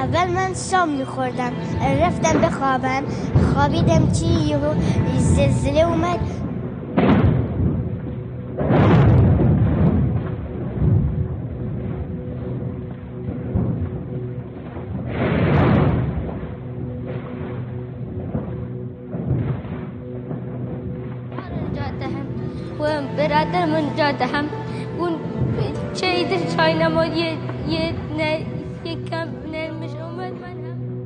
اول من شام میخوردم، رفتم بخوابم، خوابیدم چی یهو زلزله اومد. و برادرم اونجا دهم اون چه چای نماد یه کم نرمش اومد. من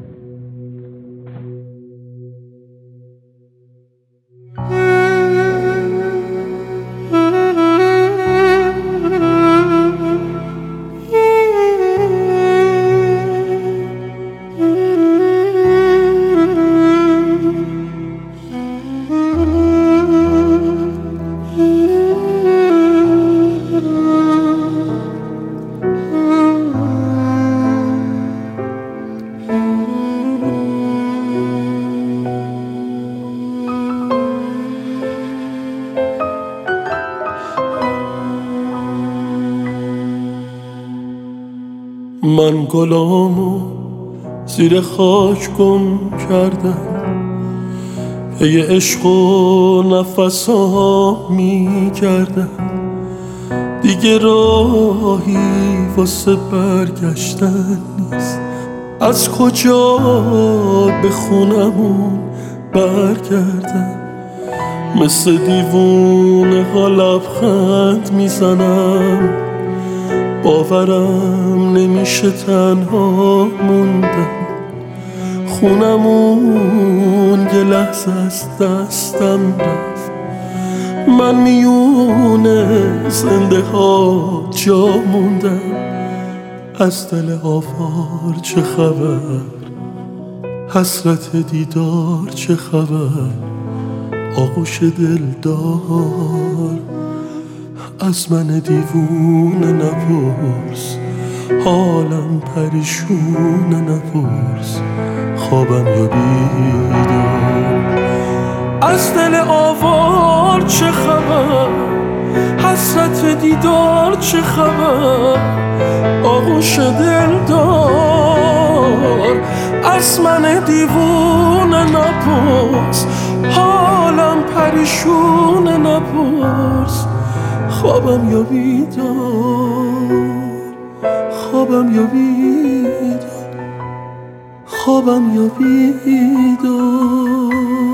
من گلامو زیر خاک گم کردم، پی عشق و نفسا می کردم، دیگه راهی واسه برگشتن نیست. از کجا به خونمون برگردم؟ مثل دیوونه ها لبخند میزنم، باورم نمیشه تنها موندم. خونمون یه لحظه از دستم رفت، من میونه زنده ها جا موندم. از دل آوار چه خبر؟ حسرت دیدار چه خبر؟ آغوش دلدار از من دیوونه نپرس، حالم پریشونه نپرس، خوابم یا بیدار. از دل آوار چه خبر؟ حسرت دیدار چه خبر؟ آغوش دلدار از من دیوونه نپرس، حالم پریشونه نپرس، خوابم یا بیدار، خوابم یا بیدار، خوابم یا بیدار.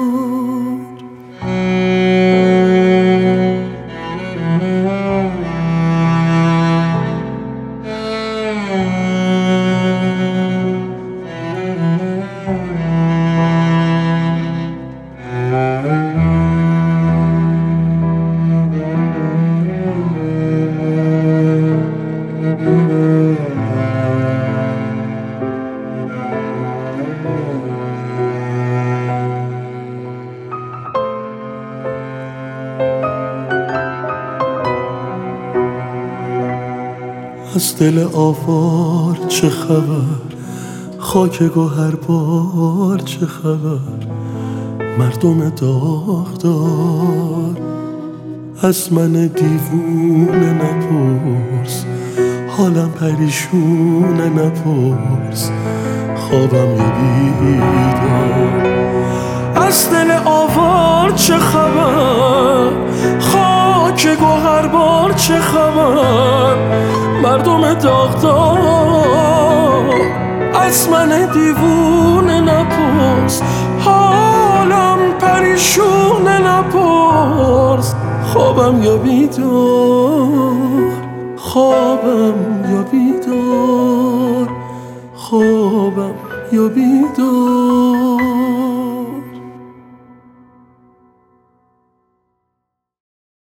از دل آوار چه خبر؟ خاک گوهربار چه خبر؟ مردم داغدار از من دیوونه نپرس، حالم پریشونه نپرس، خوابم یا بیدار. از دل آوار چه خبر؟ خاک گوهربار چه خبر؟ مردم داغدار از من دیوونه نپرس، حالم پریشونه نپرس، خوابم یا بیدار، خوابم یا بیدار، خوابم یا بیدار.